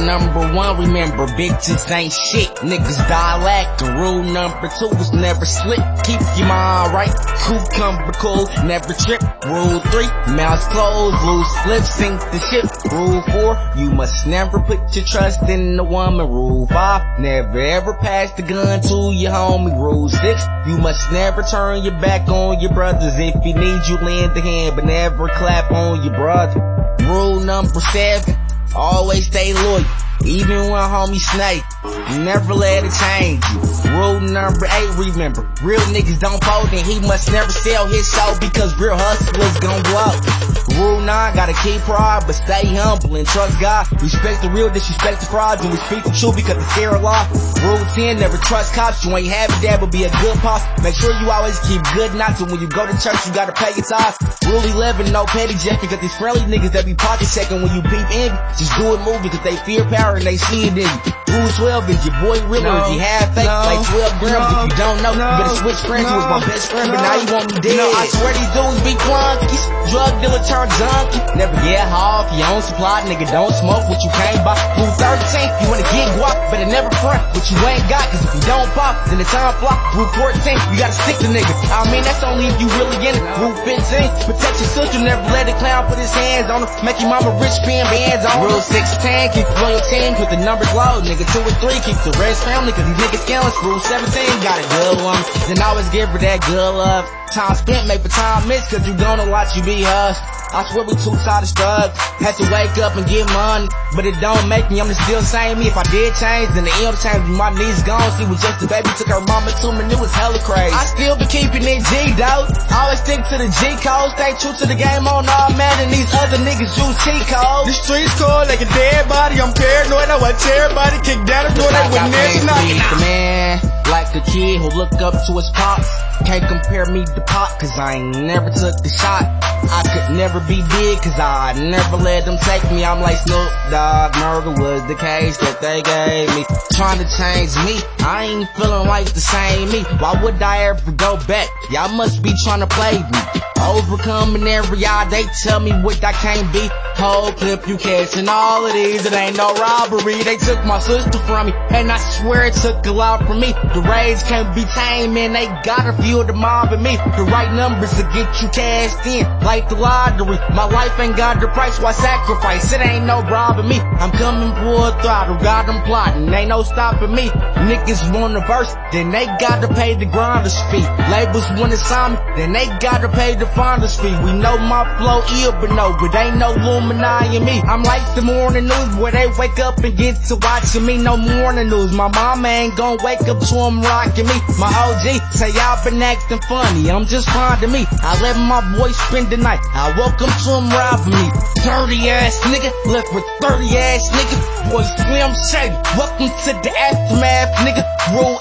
number one, remember, bitches ain't shit. Niggas dialect. And rule number two is never slip. Keep your mind right. Cucumber cool, never trip. Rule 3, mouths closed, loose lips, sink the ship. Rule 4, you must never put your trust in a woman. Rule 5, never ever pass the gun to your homie. Rule 6, you must never turn your back on your brothers. If he needs you, lend a hand, but never clap on your brother. Rule number 7, always stay loyal, even when homie snake. Never let it change you. Rule number 8, remember, real niggas don't fold, and he must never sell his soul, because real hustlers gon' blow. Rule 9, gotta keep pride, but stay humble and trust God. Respect the real, disrespect the fraud, and we speak the truth because it's fear of law. Rule 10, never trust cops, you ain't having that, but be a good boss. Make sure you always keep good knots, and when you go to church, you gotta pay your tithes. Rule 11, no petty just because these friendly niggas that be pocket checking when you peep envy. Just do it move because they fear power and they see it in you. Rule 12, is your boy real or is he half fake? Like 12 grams, if you don't know, you better switch friends. You was my best friend, but now you want me dead. I swear these dudes be flunkies. Drug dealer turned junkie. Never get high if you own supply, nigga don't smoke what you can't buy. Rule 13, you wanna get guap, better never front what you ain't got, cause if you don't pop, then the time fly. Rule 14, you gotta stick to niggas. I mean, that's only if you really in it. Rule 15, protect your sister, never let a clown put his hands on her. Make your mama rich, pin bands on her. Rule 16, keep the loyal team, put the numbers low. Nigga 2 and 3, keep the rest family, cause these niggas scandalous. Rule 17, got a good one, then always give her that good love. Time spent, make for time miss, cause you gonna watch you be us. I swear we two-sided thugs. Had to wake up and get money, but it don't make me, I'm still same me. If I did change, then the end change, my knees gone. She was just a baby, took her mama to me, it was hella crazy. I still be keeping it G, though. Always stick to the G code, stay true to the game on all man, and these other niggas use T code. The streets cold like a dead body, I'm paranoid, I watch everybody kick down the door, they would never knock it out. Man, like a kid who look up to his pops. Can't compare me to Pop, cause I ain't never took the shot. I could never be big, cause I never let them take me. I'm like Snoop Dogg, murder was the case that they gave me. Trying to change me, I ain't feeling like the same me. Why would I ever go back? Y'all must be trying to play me. Overcoming every eye, they tell me what I can't be. Whole clip you catching all of these, it ain't no robbery. They took my sister from me, and I swear it took a lot from me. The raids can't be tamed, man, they gotta feel the mob in me. The right numbers to get you cashed in, like the lottery. My life ain't got the price, why sacrifice? It ain't no robbing me. I'm coming for a throttle, got them plotting, ain't no stopping me. Niggas want a verse, then they gotta pay the grinder's fee. Labels wanna sign me, then they gotta pay the finder's fee. We know my flow ill, but no, it ain't no Illuminati in me. I'm like the morning news, where they wake up and get to watching me. No morning news, my mama ain't gon' wake up to them rocking me. My OG say y'all been acting funny, I'm just finding me. I let my boy spend the night, I woke up to him robbing me. Dirty ass nigga, left with 30 ass nigga. Boy Slim Shady, welcome to the aftermath nigga. Rule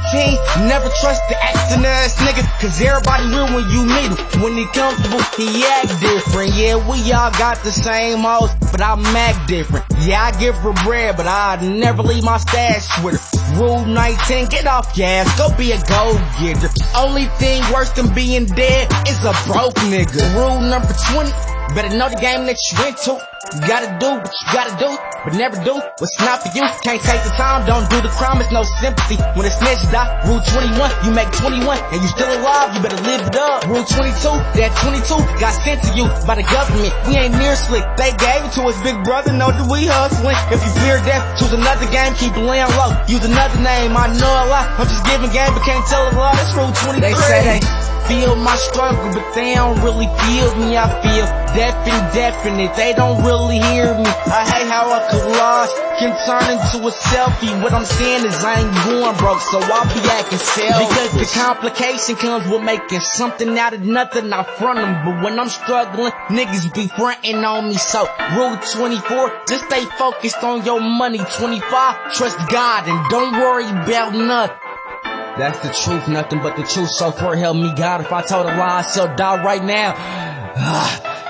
18, never trust the acting ass nigga, cause everybody real when you meet him. When he comfortable, he act different. Yeah, we all got the same hoes, but I act different. Yeah, I give her bread, but I never leave my stash with her. Rule 19, get off your ass, go be a go-getter. Only thing worse than being dead is a broke nigga. Rule number 20, better know the game that you into. You gotta do what you gotta do, but never do what's not for you. Can't take the time, don't do the crime, it's no sympathy. When it's snitch die, rule 21, you make 21, and you still alive, you better live it up. Rule 22, that 22 got sent to you by the government. We ain't near slick, they gave it to us, big brother, know that we hustling. If you fear death, choose another game, keep it laying low. Use another name, I know a lot, I'm just giving game, but can't tell a lot. That's rule 23. They say they feel my struggle, but they don't really feel me. I feel definite, they don't really hear me. I hate how a collage can turn into a selfie. What I'm saying is I ain't going broke, so I'll be acting selfish. Because the complication comes with making something out of nothing. I front them, but when I'm struggling, niggas be fronting on me. So rule 24, just stay focused on your money. 25, trust God and don't worry about nothing. That's the truth, nothing but the truth. So far, help me God. If I told a lie, I shall die right now.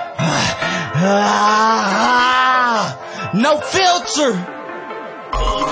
No filter.